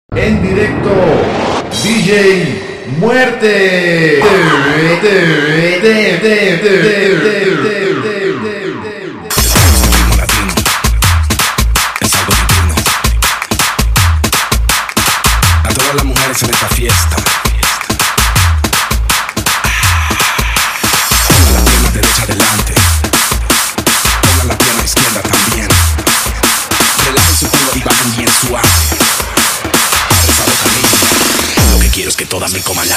En directo, DJ Muerte. A todas las mujeres en esta fiesta, pongan la pierna derecha adelante, pongan la pierna izquierda también. Relajen su culo y bajen bien suave. Abre esa boca linda. Lo que quiero es que todas me coman la.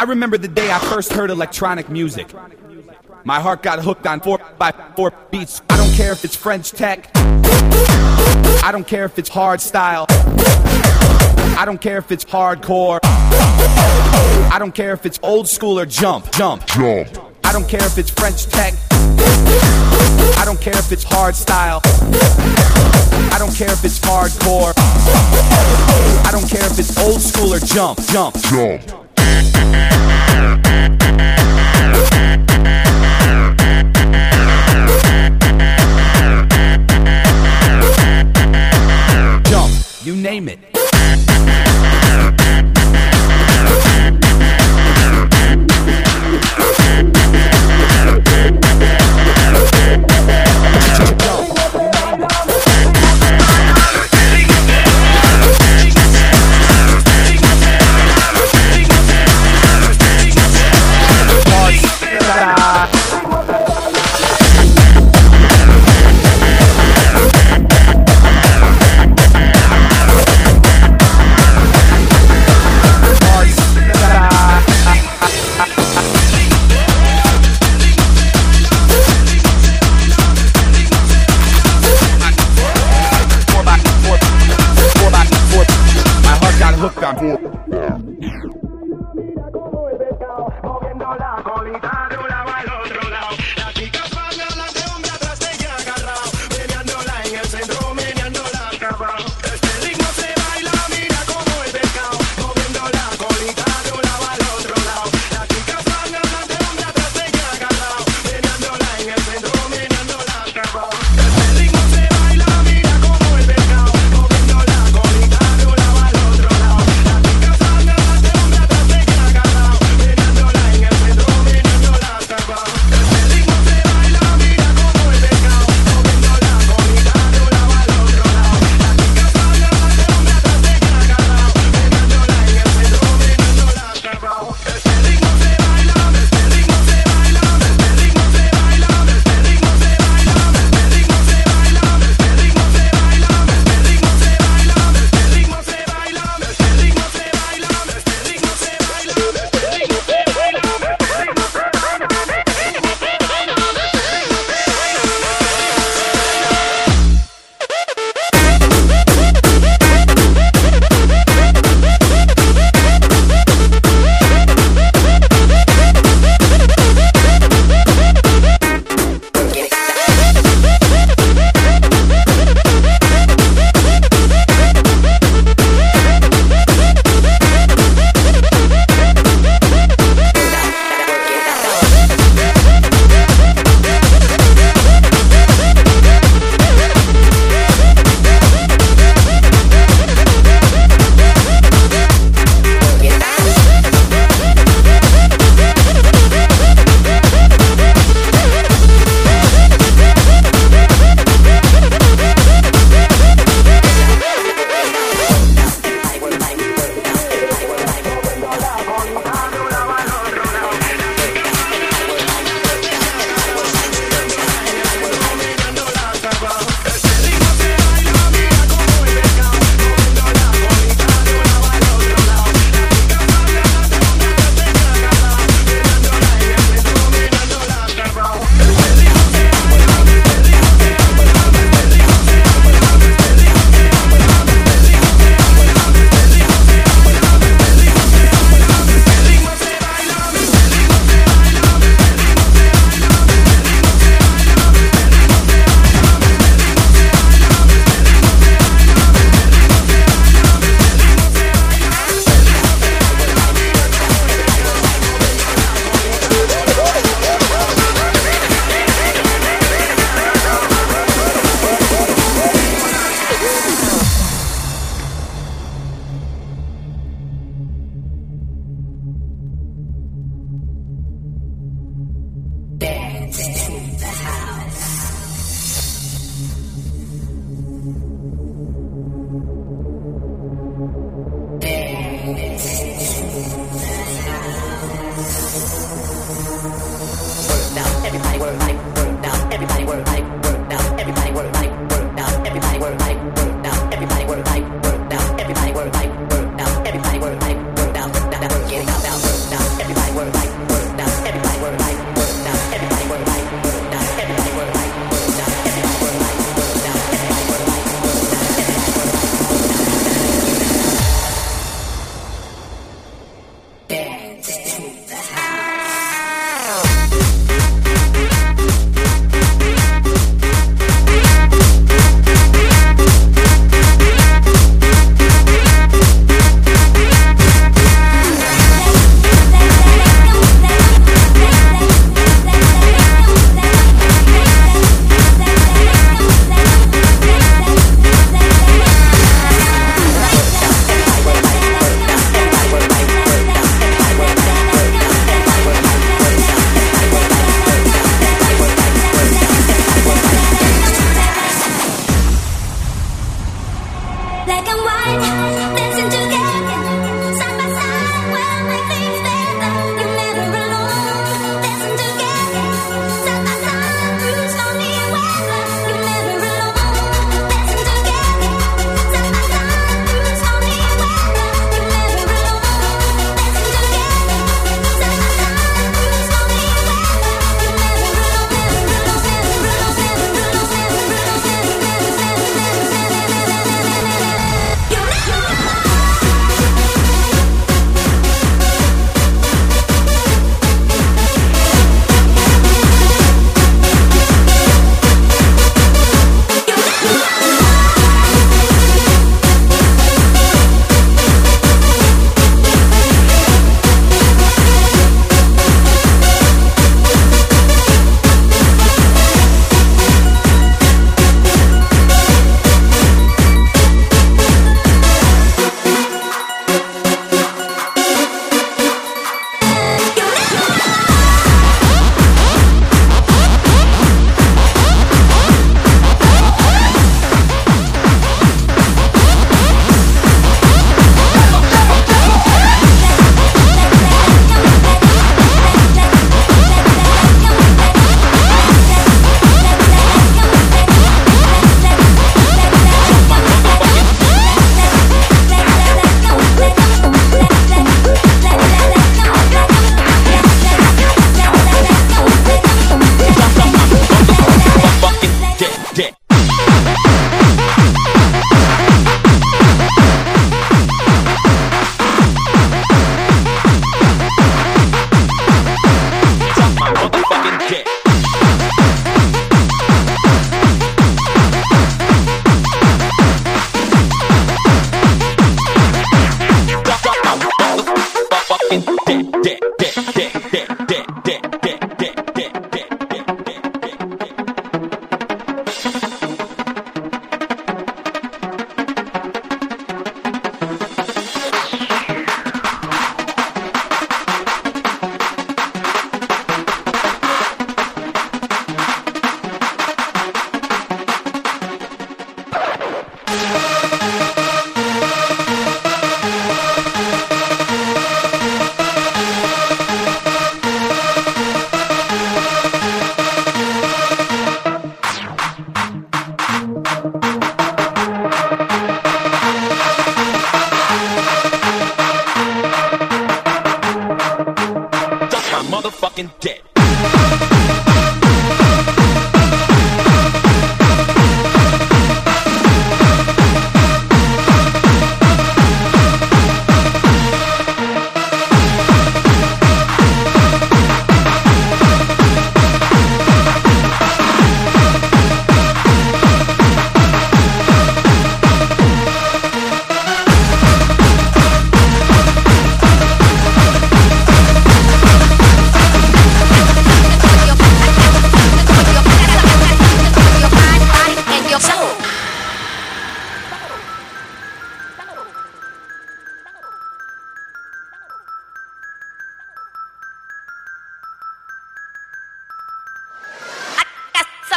remember the day I first heard electronic music. My heart got hooked on 4x4 beats. I don't care if it's French tech. I don't care if it's hard style. I don't care if it's hardcore. I don't care if it's old school or jump. I don't care if it's French tech. I don't care if it's hard style. I don't care if it's hardcore. I don't care if it's old school or jump. Jump, you name it. Everybody work like, work now. Everybody work like, work now. Work now. Getting out now. Work now. Everybody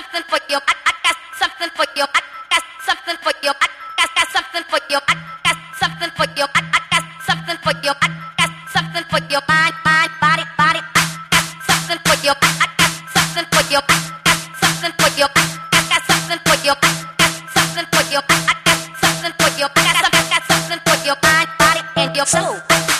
something for you. I got something for you. I got something for you. I got something for you. I got something for you. I got something for you. I got something for your mind, mind, body, body. I got something for you. I got something for you. I got something for you. I got something for you. I got something for you. I got something for you. I got something for your mind, body, and your soul.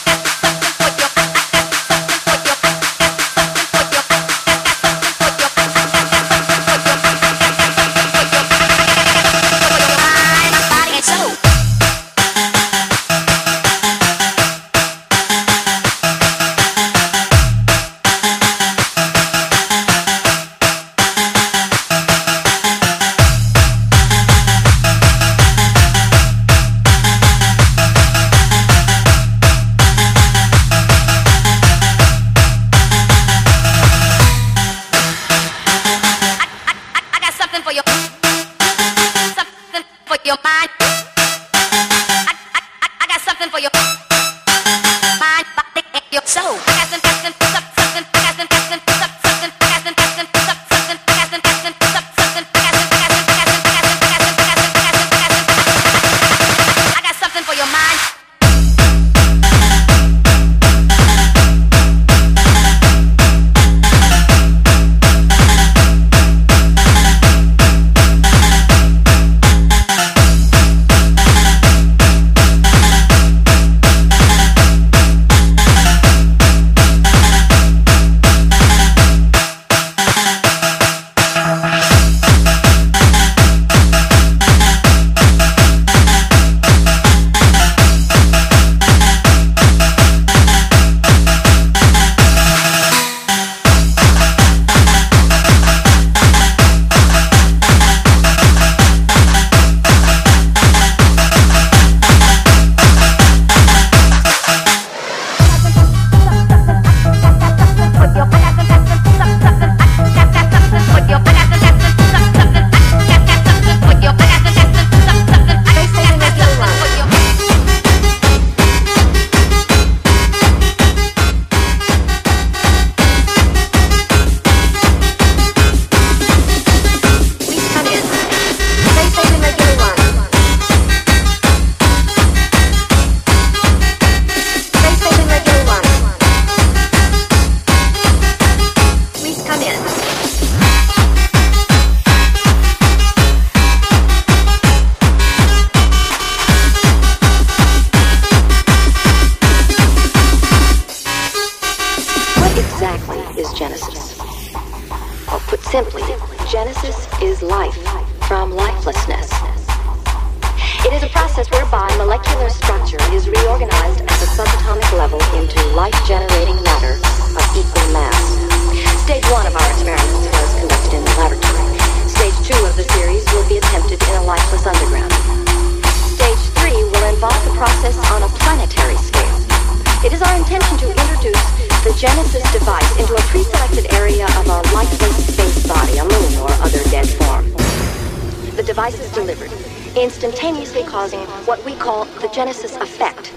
Instantaneously causing what we call the Genesis effect.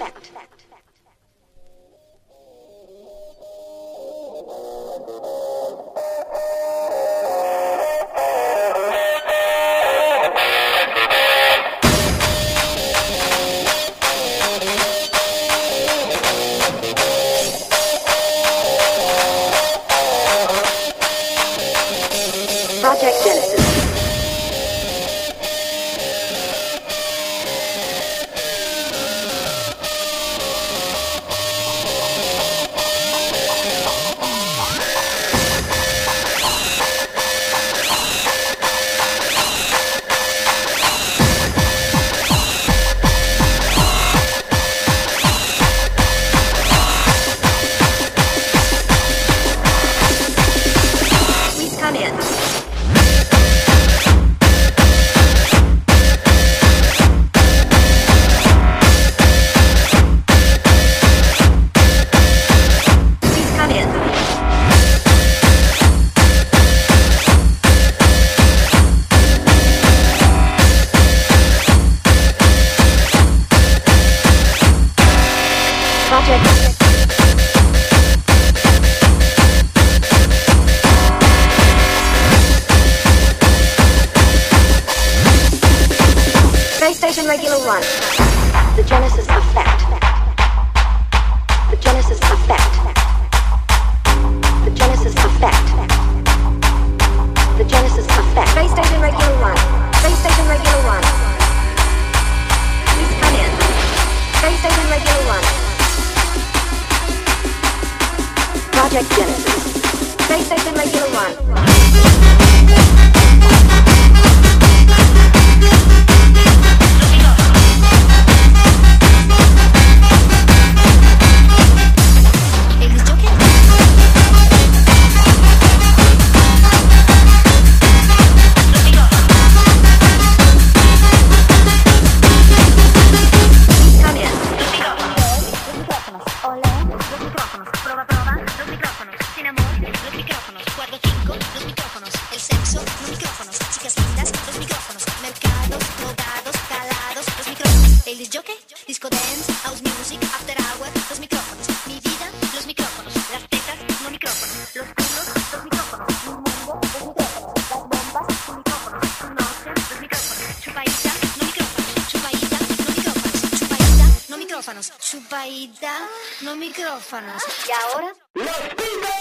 Project Genesis. regular run. The Genesis effect. The Genesis effect. The Genesis effect. The Genesis effect. Space station regular run. Space station regular run. Please come in. Space station regular run. Project Genesis. Space station regular run. Chupaíta, no micrófonos. ¿Y ahora? ¡Los pibes!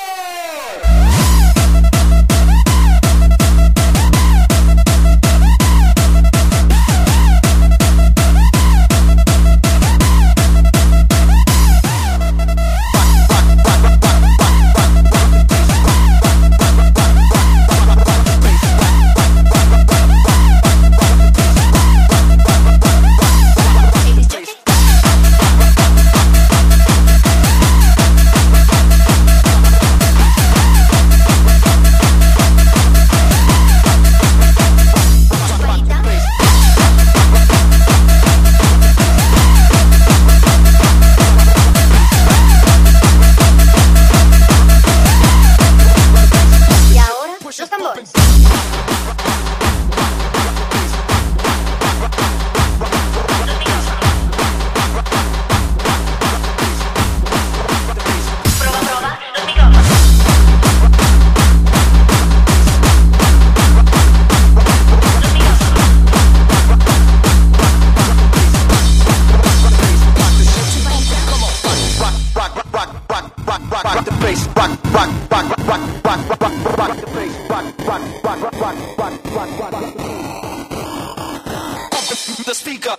The speaker.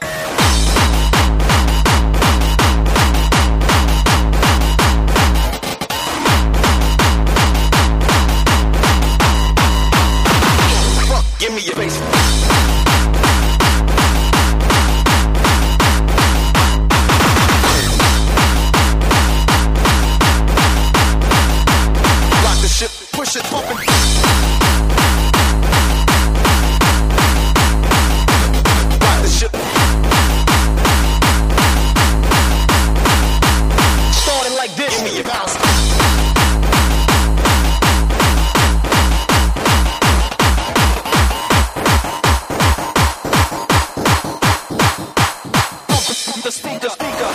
Give me your bass. Rock the ship, push it, pump it. Starting like this. Give me your bounce. The speaker.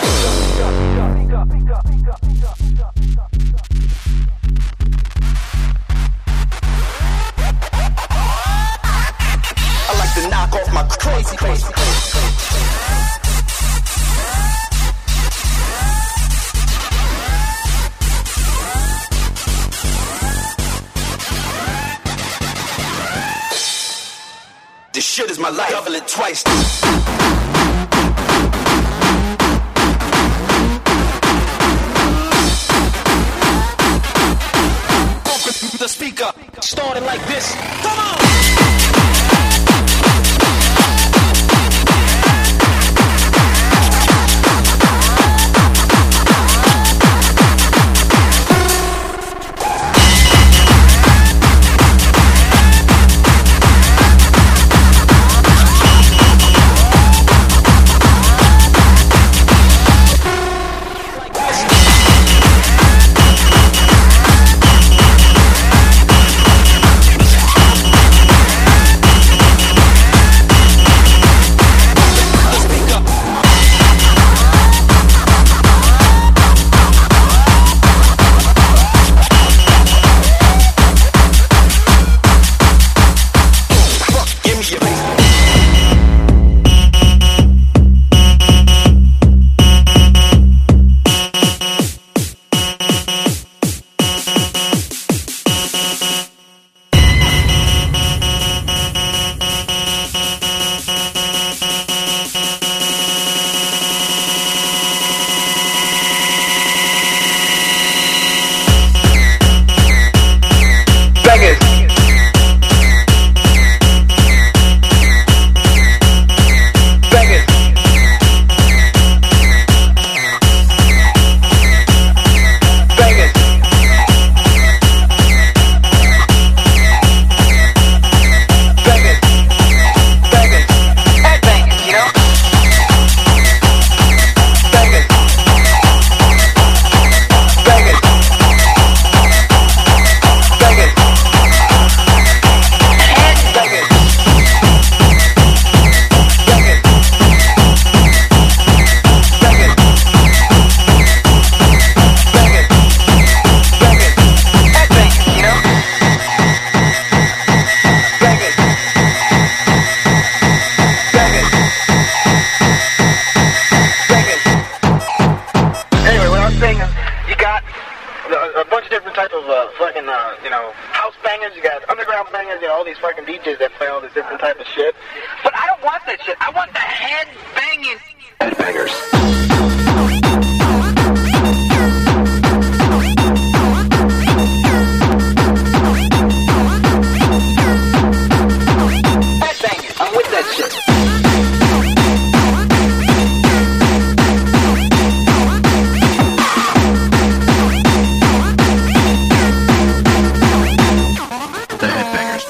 I like to knock off my crazy. This shit is my life. Double it twice. The speaker started like this. Come on. bangers, you got underground bangers, you know, all these fucking DJs that play all this different type of shit. But I don't want that shit. I want the head banging headbangers. I'm with that shit. The Headbangers.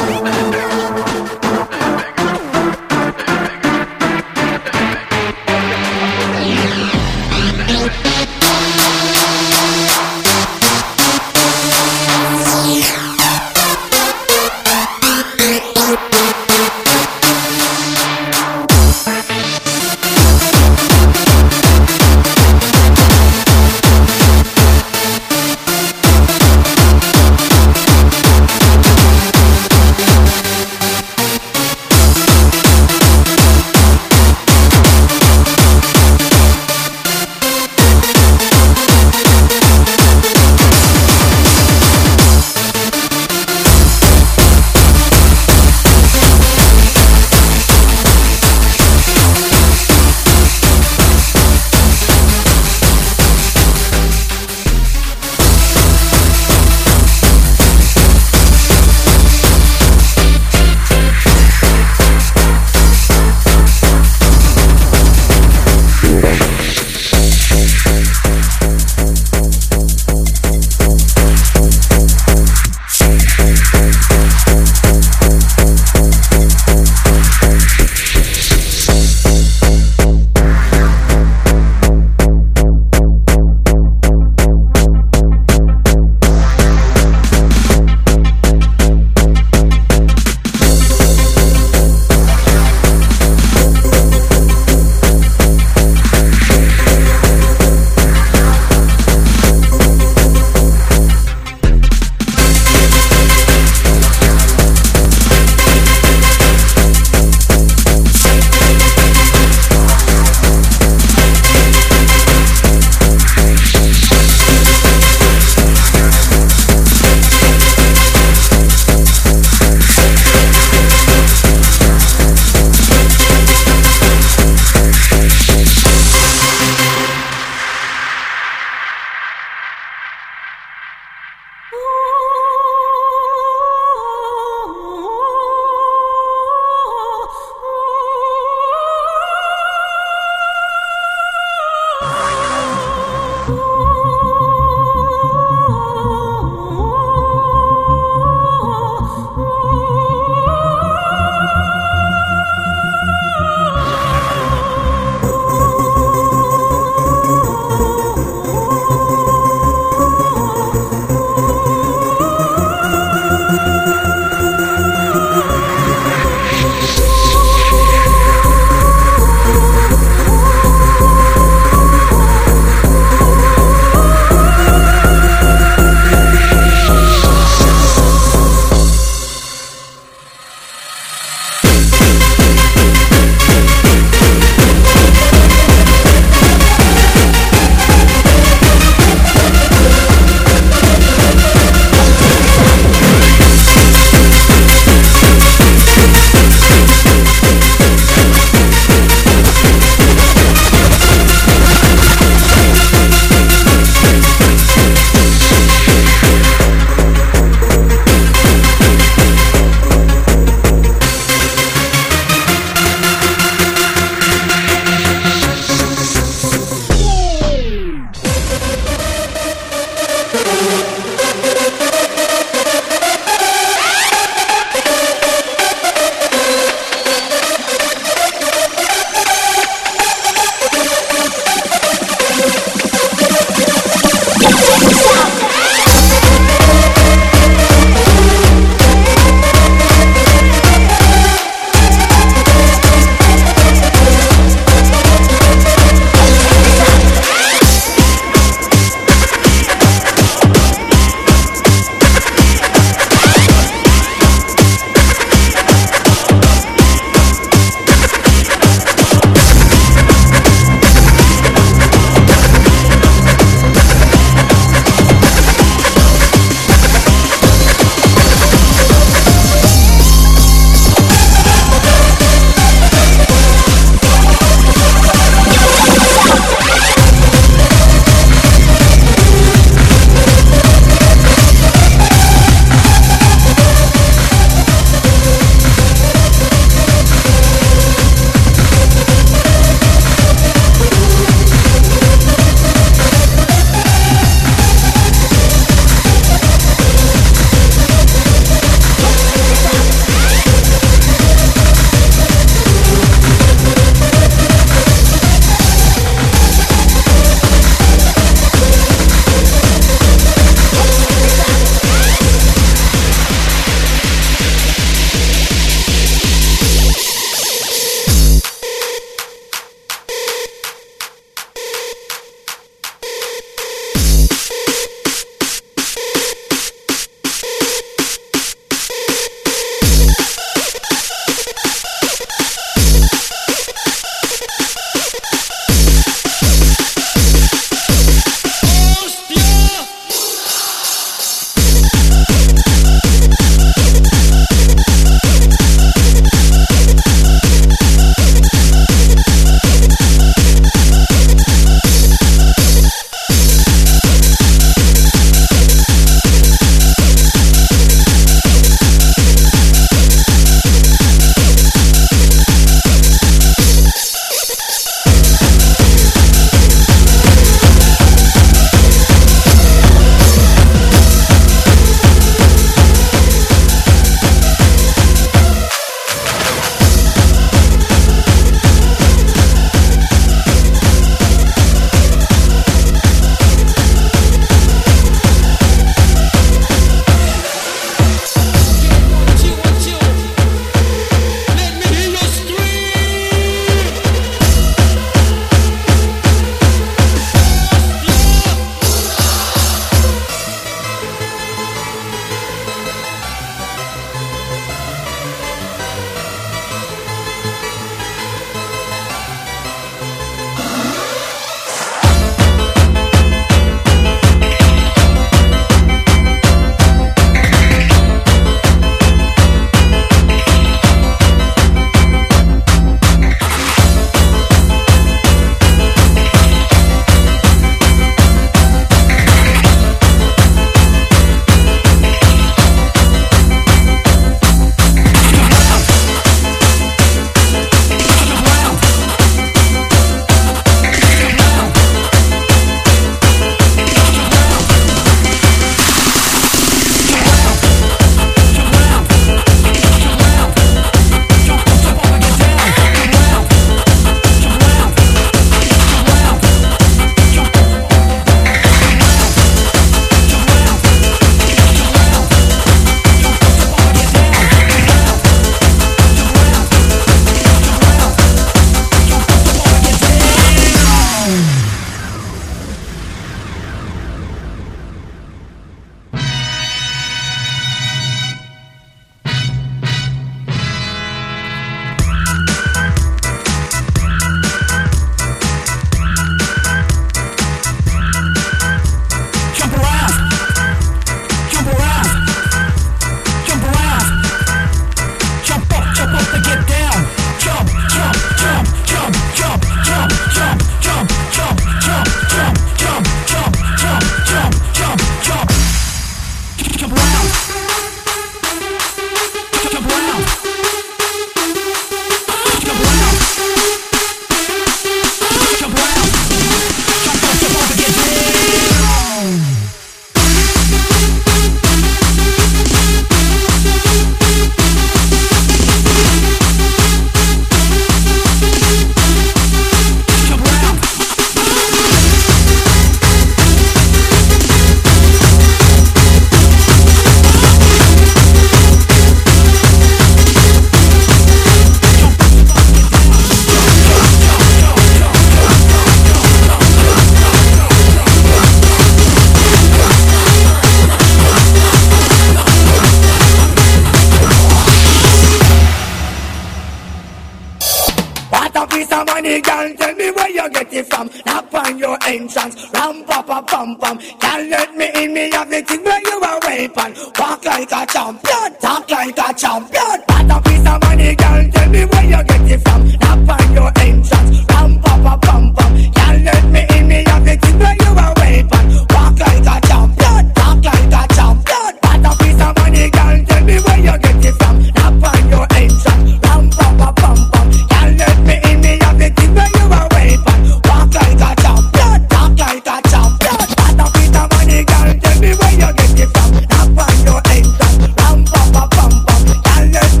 of money, girl, tell me where you get it from. Knock on your entrance, ram pa pa pum pum. Can't let me in, me have the thing where you a weapon. Walk like a champion, talk like a champion. Got a piece of money, girl, tell me where you get it from. Knock on your entrance, ram pa pa pum pum. Can't let me in, me have the thing where you a weapon. Walk like a champion, talk like a champion. Got a piece of money, girl, tell me where you get it from. Knock on your entrance, ram pa pa pum pum. Can't let me in, me have the thing where you a weapon. Walk like a champion, talk like a champion. Got a piece of money, girl, tell me where you get it from. Knock on your entrance, ram pa pa pum pum. Can't let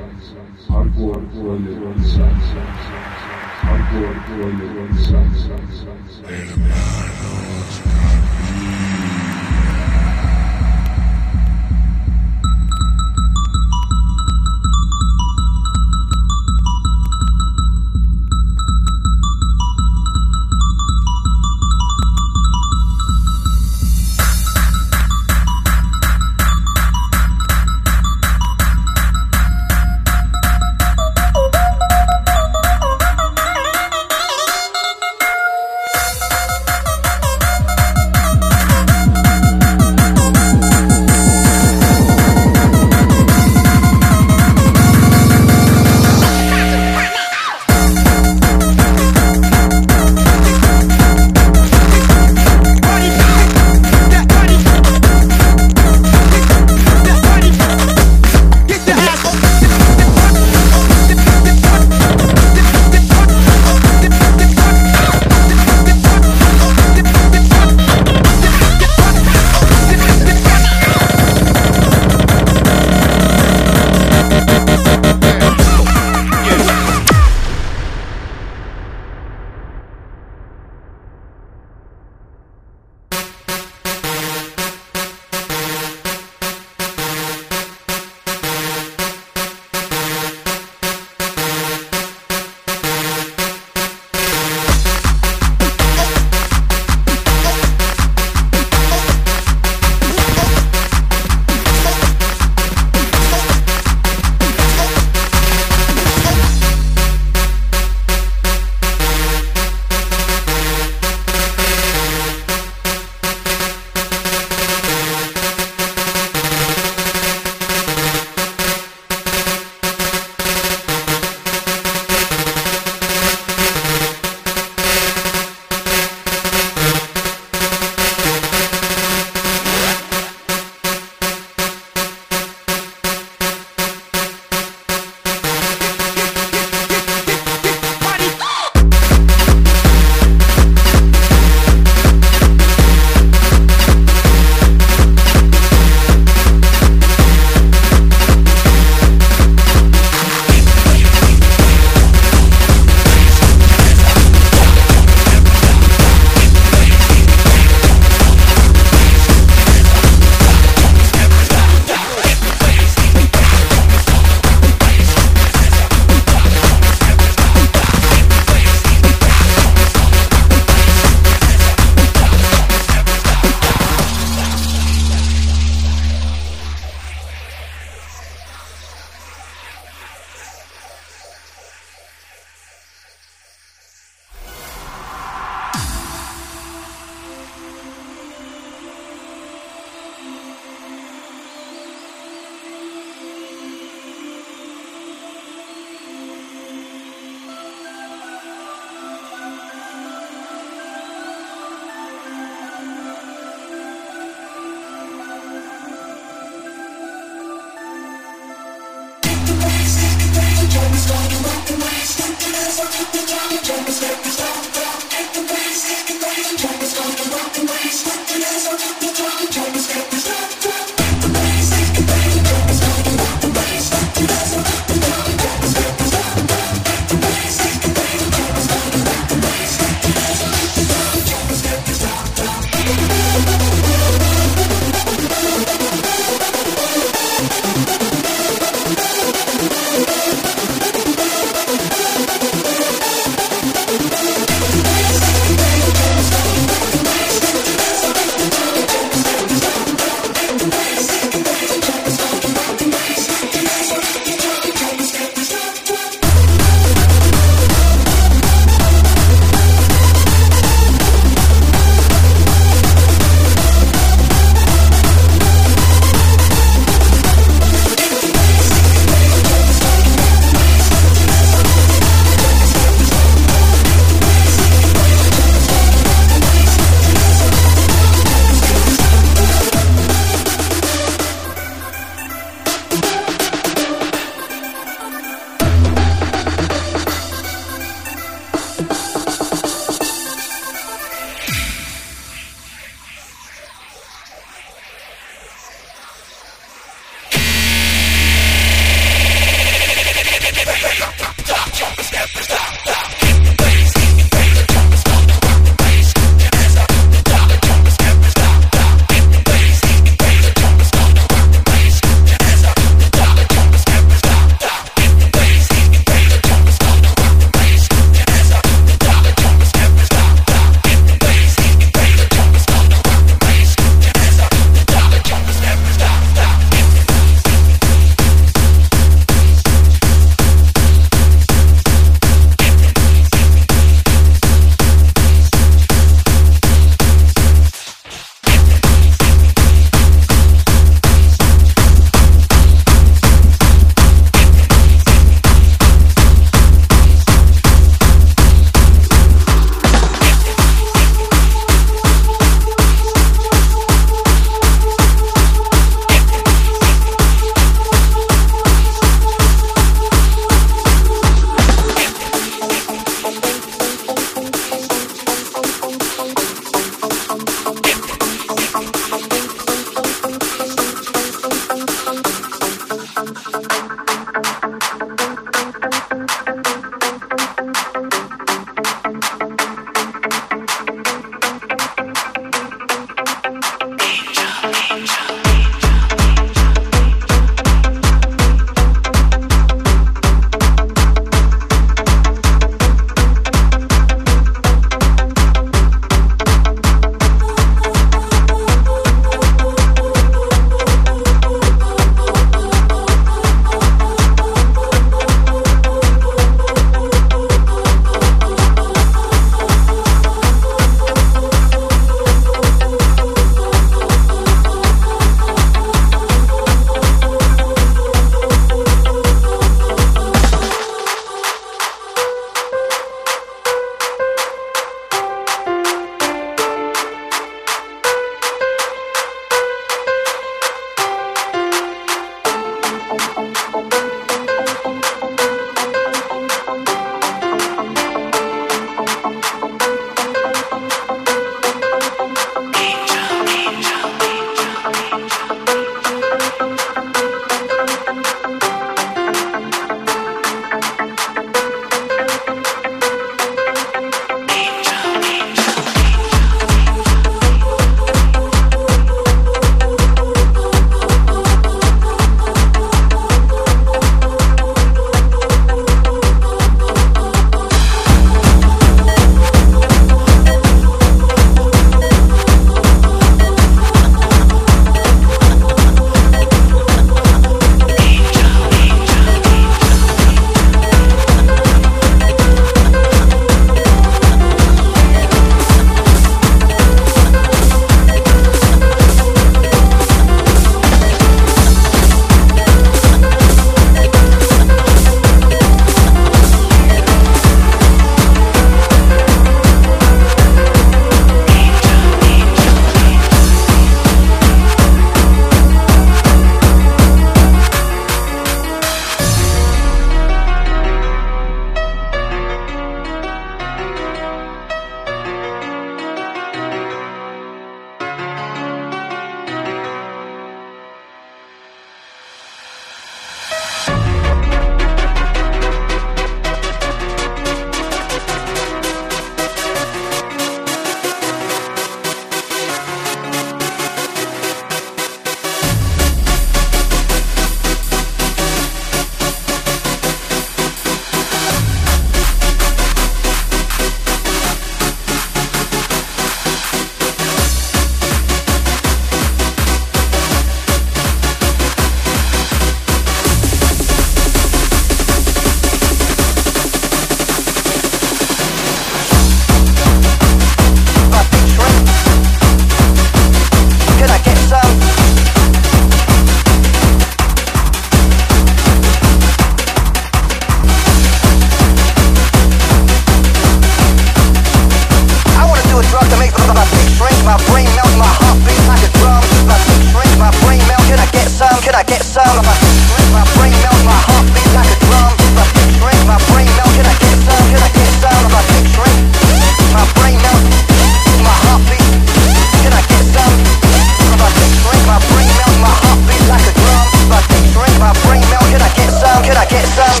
I get some? My brain melt, my heart beat like a drum. My dick shrink, my brain melt, can I get some? Can I get some? My dick shrink, my brain melt, my heart beat. Can I get some? My dick shrink, my brain melt, my heart beat like a drum. My dick shrink, my brain melt, can I get some? Can I get some?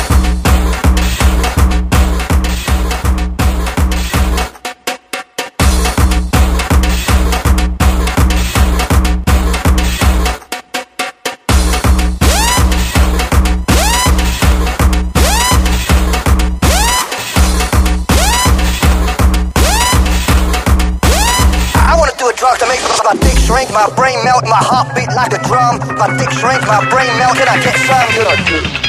Drug to make my dick shrink, my brain melt, my heart beat like a drum. My dick shrink, my brain melt, can I get some? Can I get?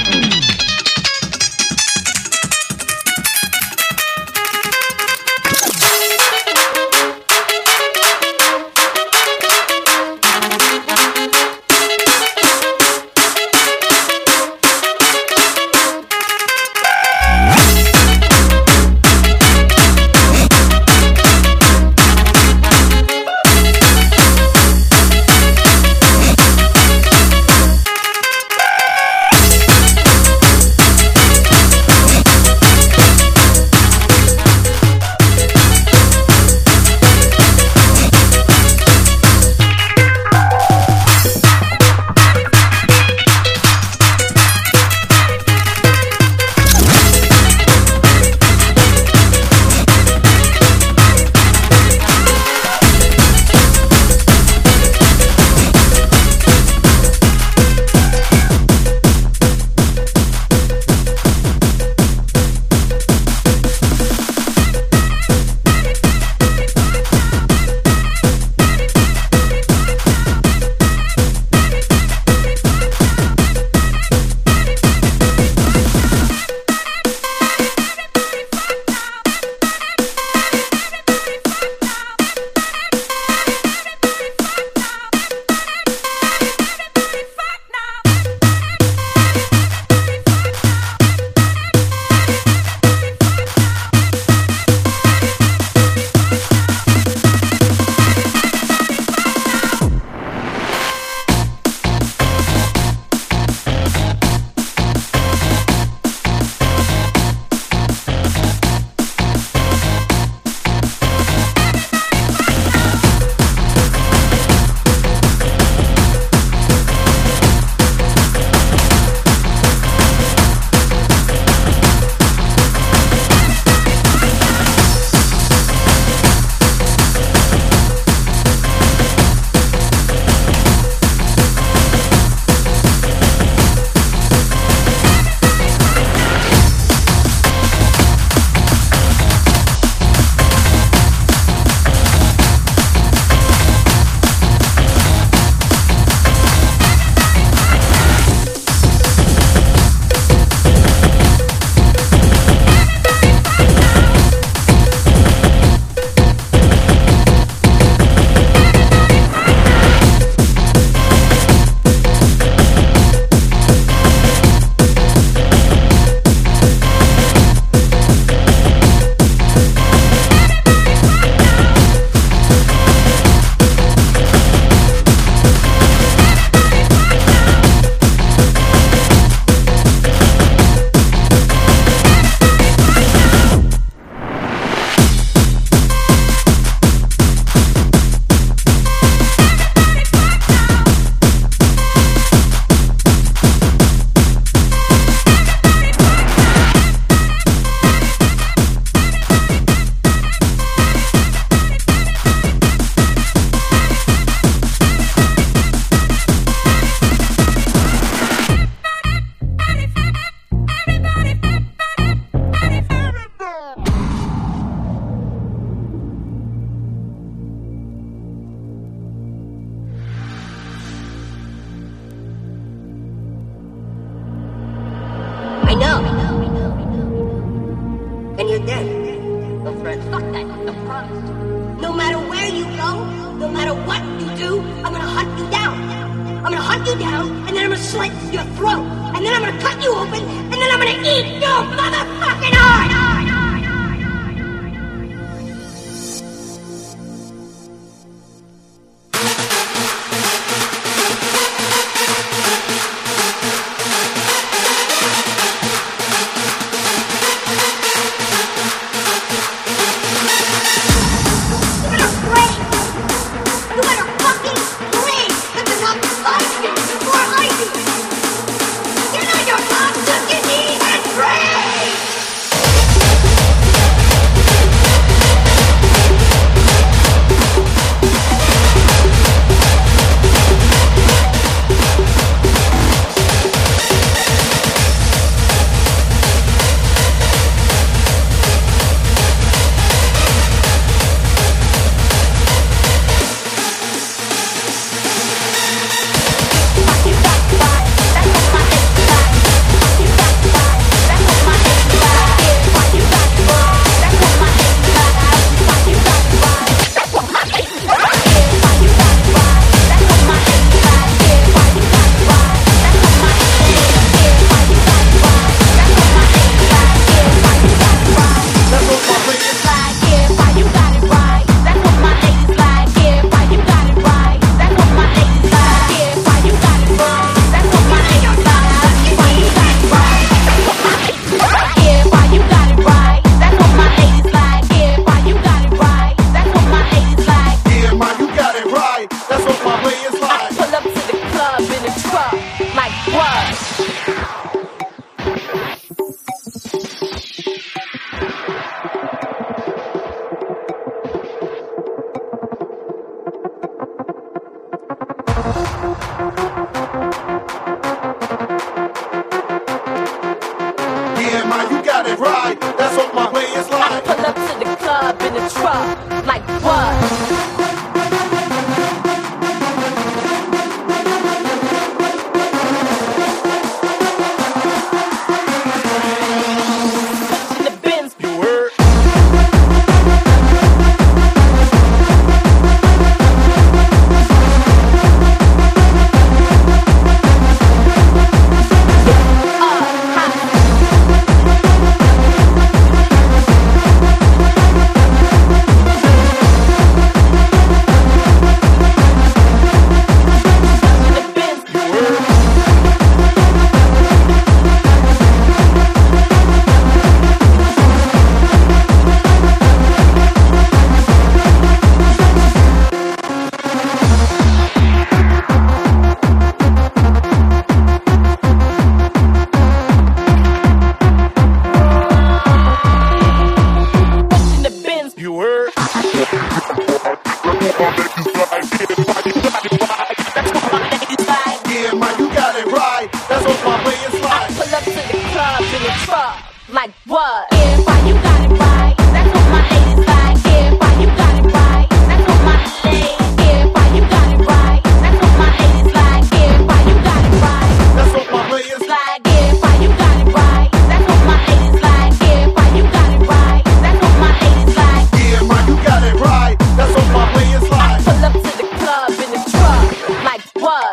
I know. And you're dead. No friend. Fuck that. No promise. No matter where you go, no matter what you do, I'm gonna hunt you down. I'm gonna hunt you down, and then I'm gonna slit your throat. And then I'm gonna cut you open, and then I'm gonna eat your motherfucking heart! it right. That's what my way is like. I pull up to the club in a truck, like what? Like what? Yeah, why you got it right? That's what my ladies like. Yeah, why you got it right? That's what my ladies. Yeah, why you got it right? That's what my ladies like. Yeah, why you got it right? That's what my ladies like. Yeah, why you got it right? That's what my ladies like. Yeah, why you got it right? That's what my ladies like. Yeah, man, you got it right. That's what my ladies like. I pull up to the club in a truck. Like what?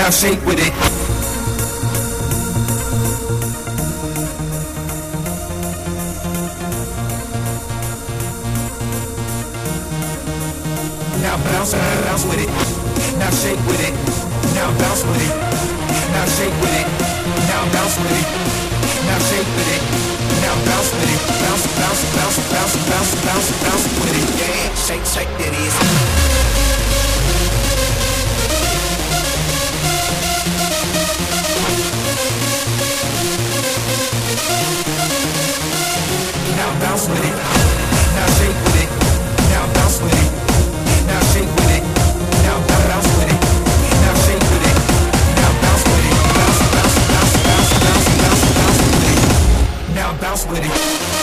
now shake with it. Now bounce with it. Now shake with it. Now bounce with it. Now shake with it. Now bounce with it. Now shake with it. Now bounce with it. Bounce with it. Yeah, shake that is. Now bounce with it. Now shake with it. Now bounce with it. Now shake with it. Now bounce with it. Now shake with it. Now bounce with it. Bounce with it. Now bounce with it.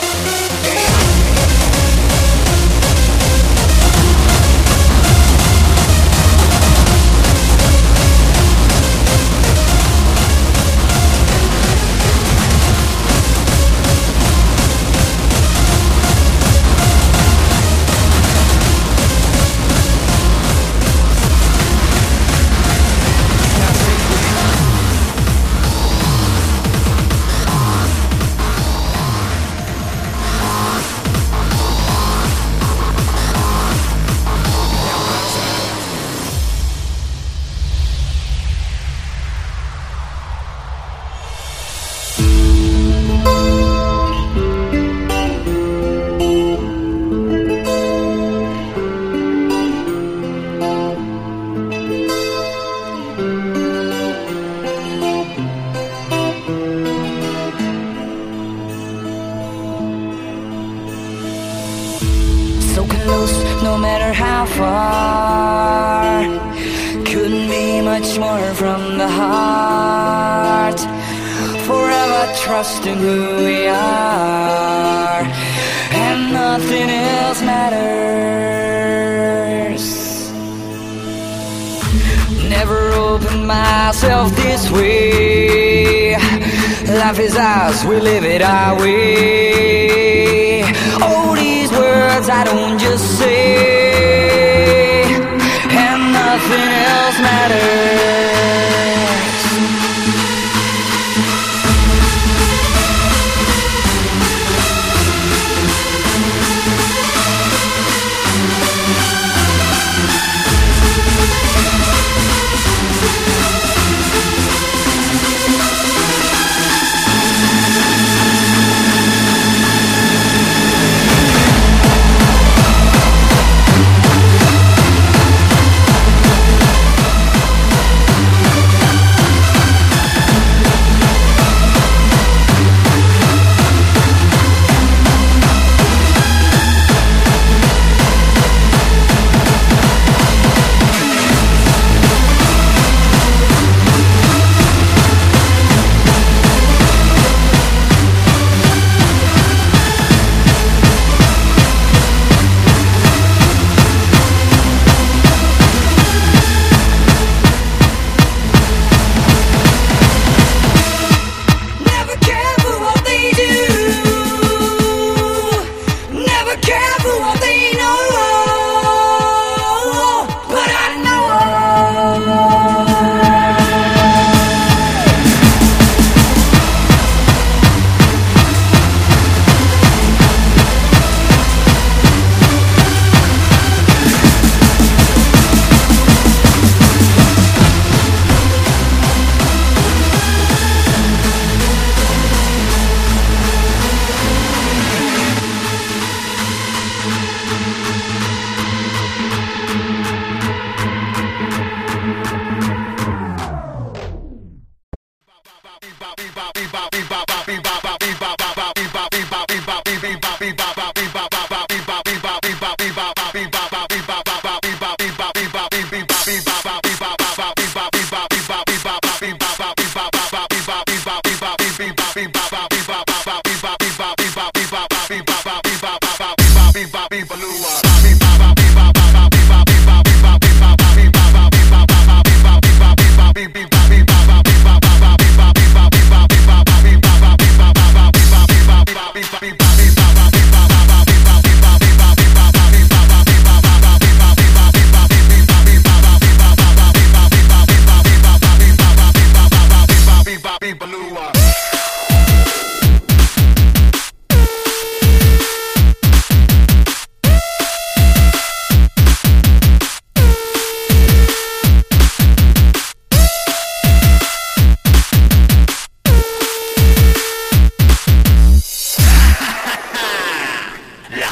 No matter how far, couldn't be much more from the heart. Forever trusting who we are, and nothing else matters. Never opened myself this way. Life is ours, we live it our way. All these words I don't just say, and nothing else matters.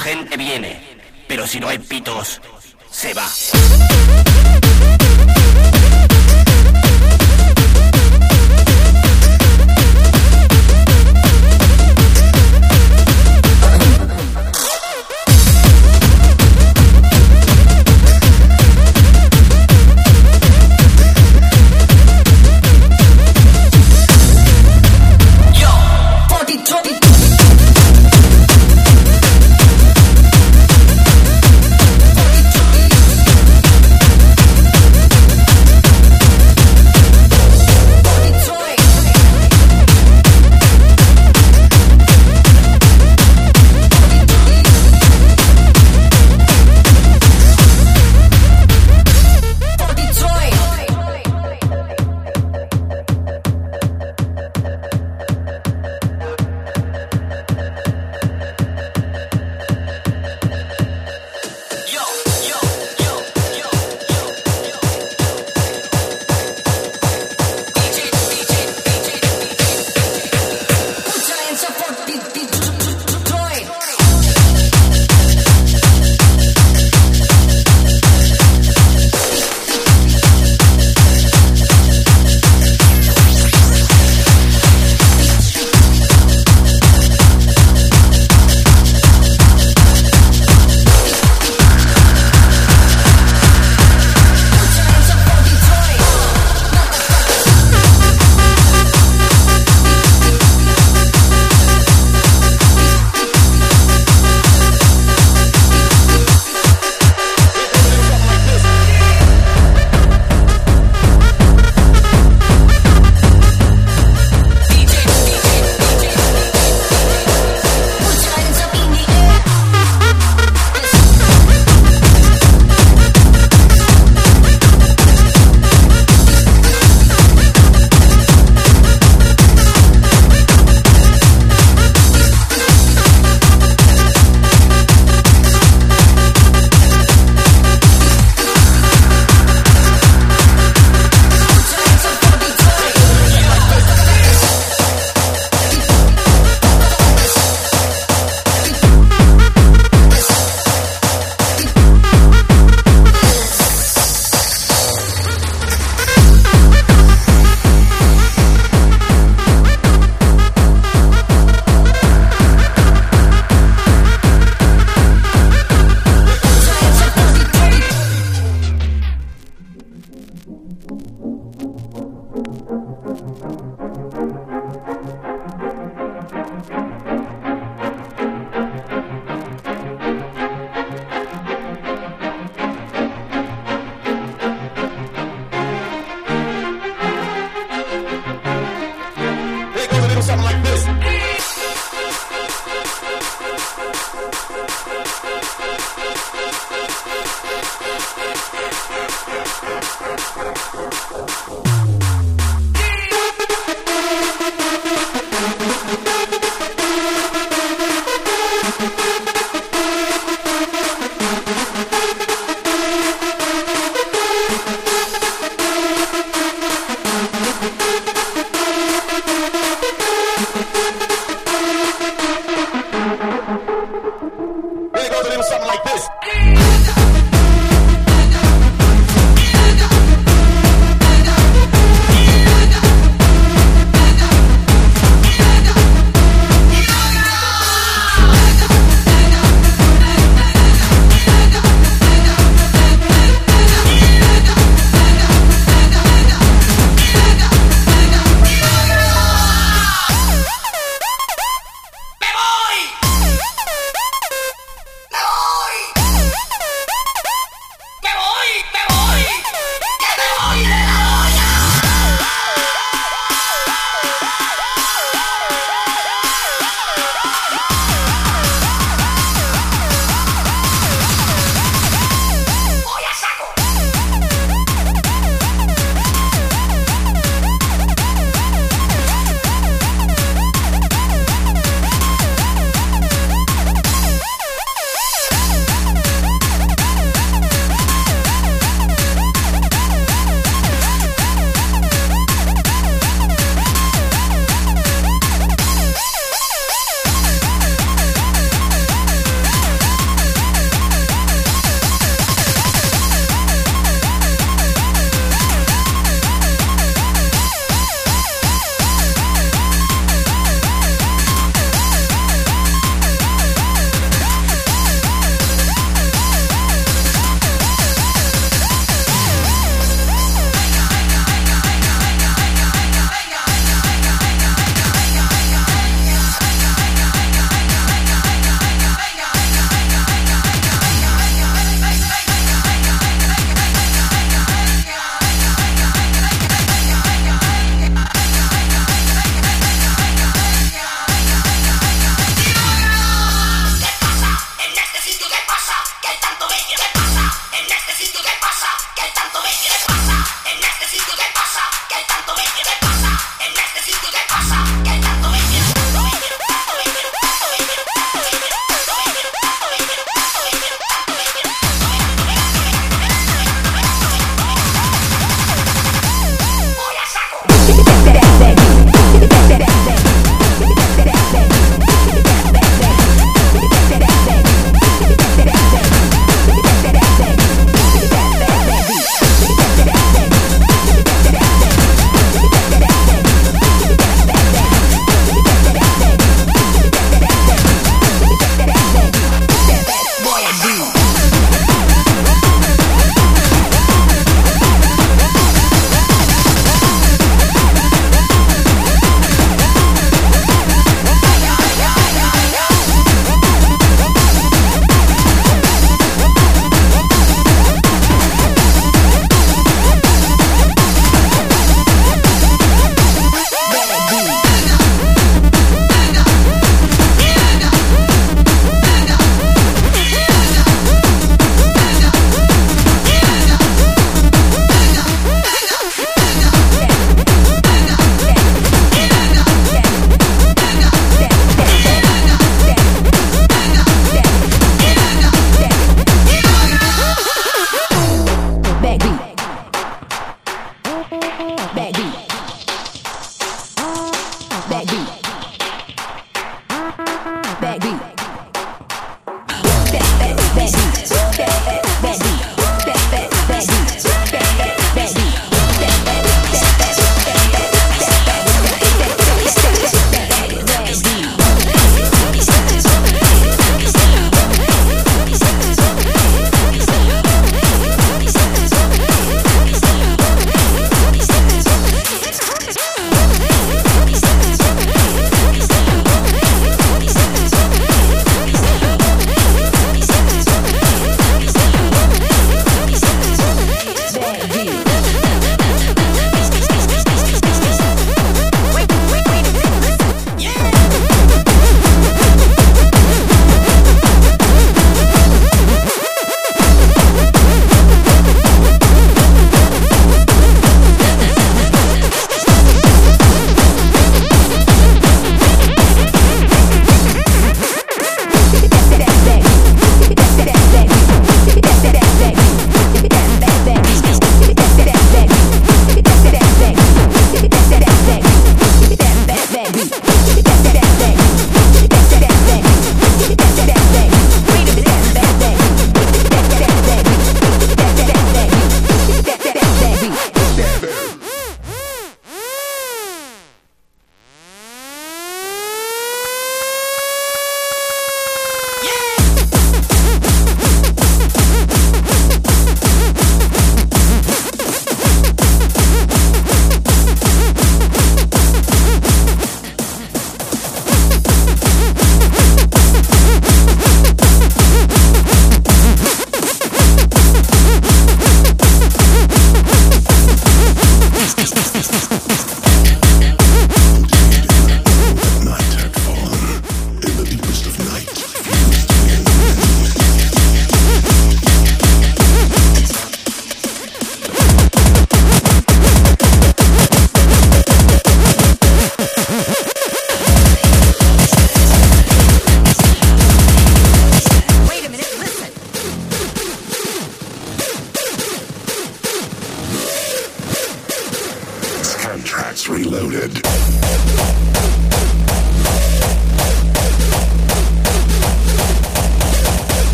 gente viene, pero si no hay pitos, se va.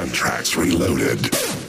Soundtracks Reloaded.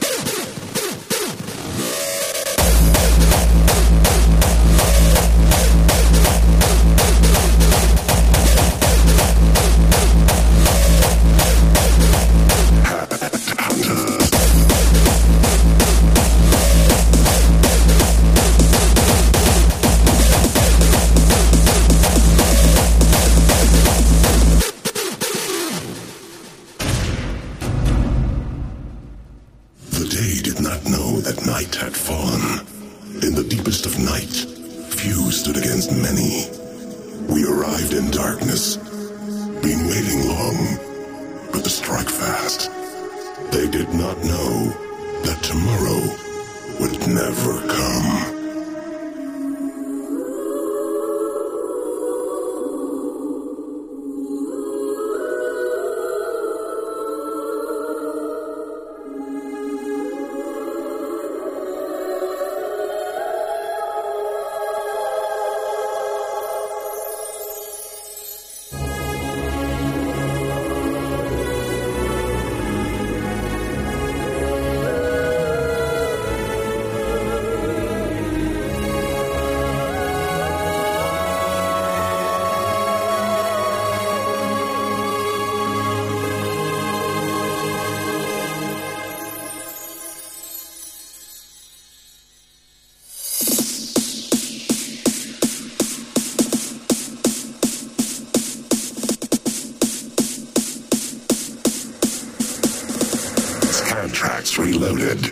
Soundtracks Reloaded.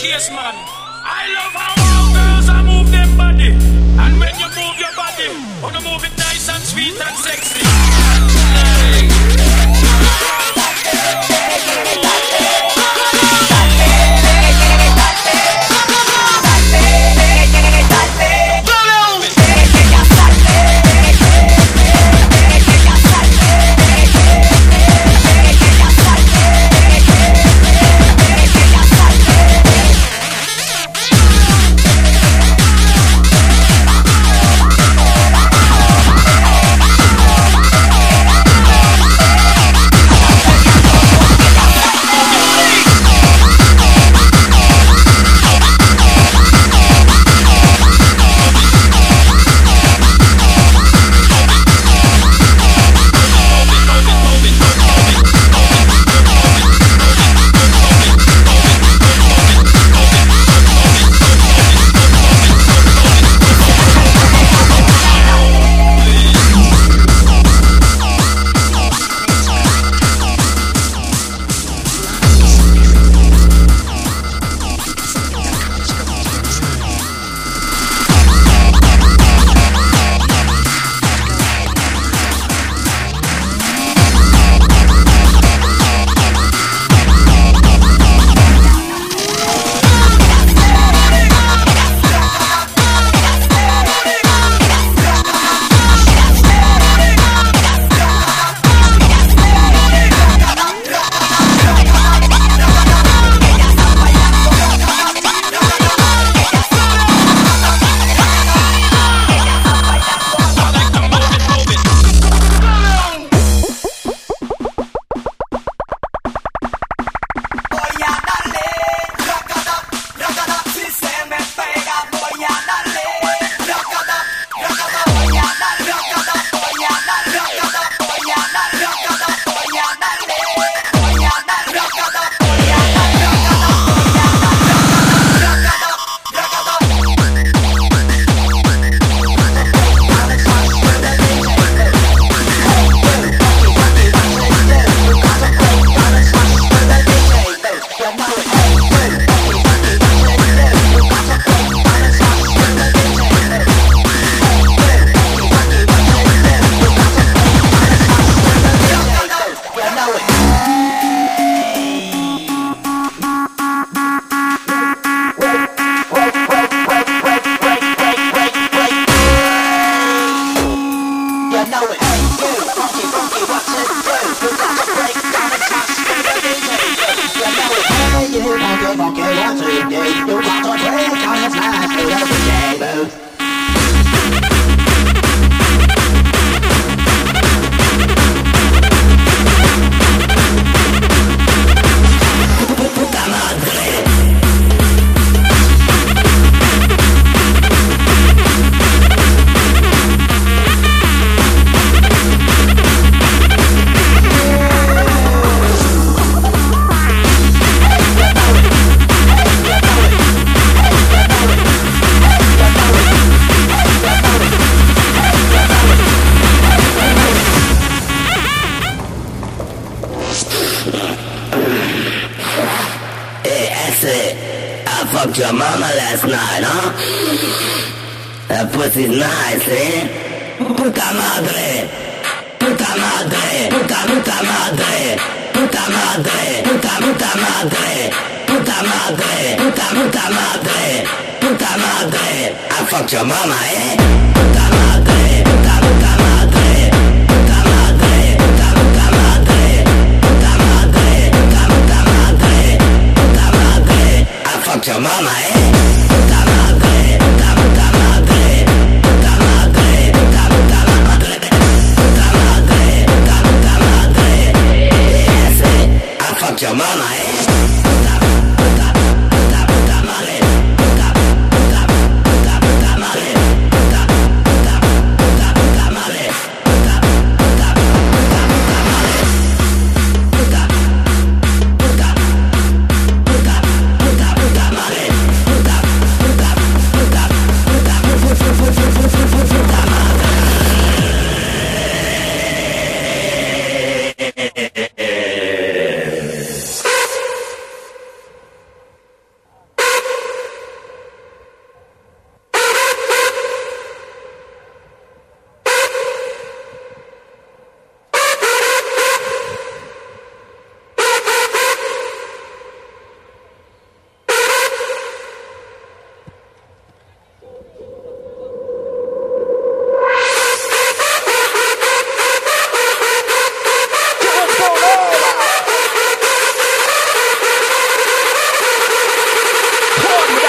case, man. I love how all girls are move them body. And when you move your body, wanna move it nice and sweet and sexy. fucked your mama last night, huh? That pussy's nice, eh? Puta madre, puta madre, puta madre, puta madre, puta madre, puta madre, puta madre, puta madre. I fucked your mama, eh? Puta madre, puta madre, puta madre, puta madre, puta madre, puta madre, puta madre. I fucked your mama, eh? Puta madre, puta madre, puta madre, puta madre, puta madre, puta madre. Yes, I fucked your mama, eh?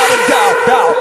without a doubt.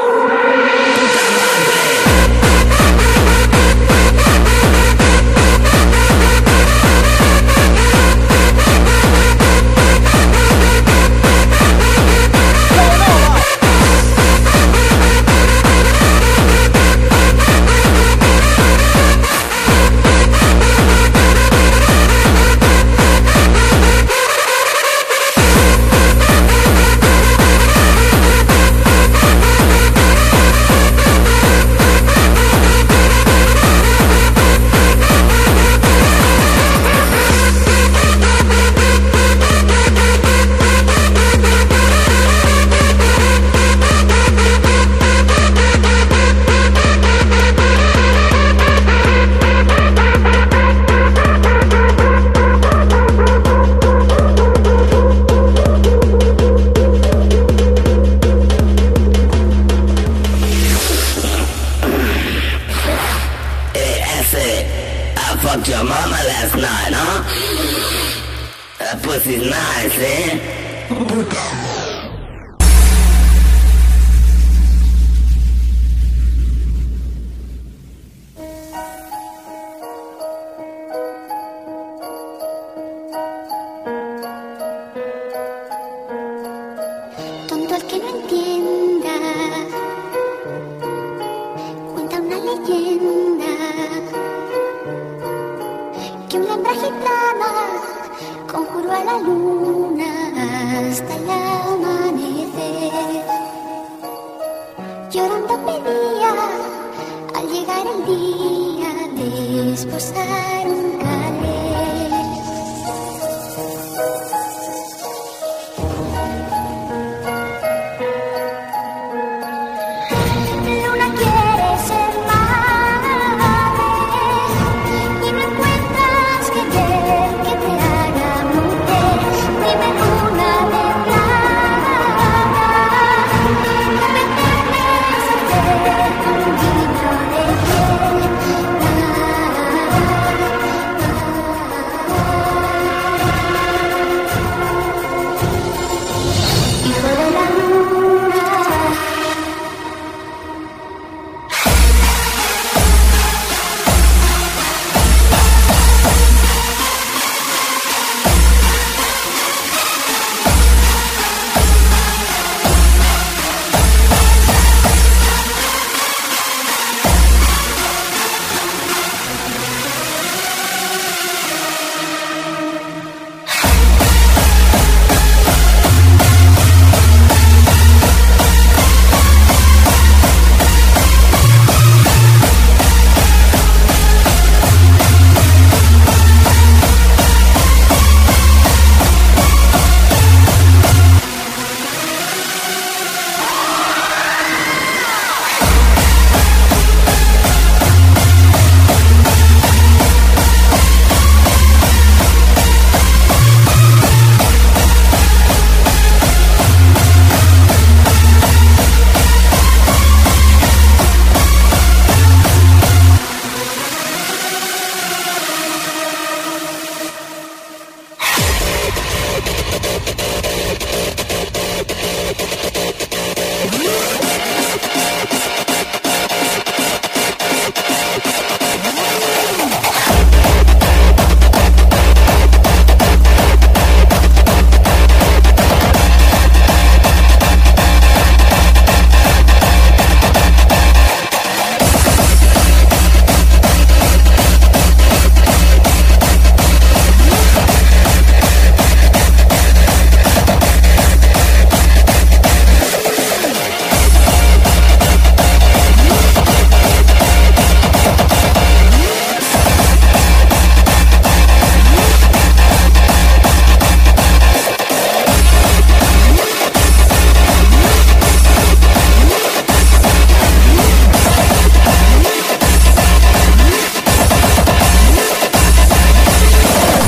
Fucked your mama last night, huh? That pussy's nice, eh? Tonto el que no entienda, cuenta una leyenda que una hembra gitana conjuró a la luna hasta el amanecer. Llorando pedía al llegar el día de esposar un calé. Luna quiere ser madre y no encuentras que te haga mujer. Dime luna de plata, no me temes hacer un guiño de piel. Hijo de la luna.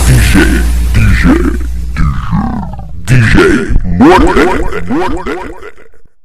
DJ Muerte.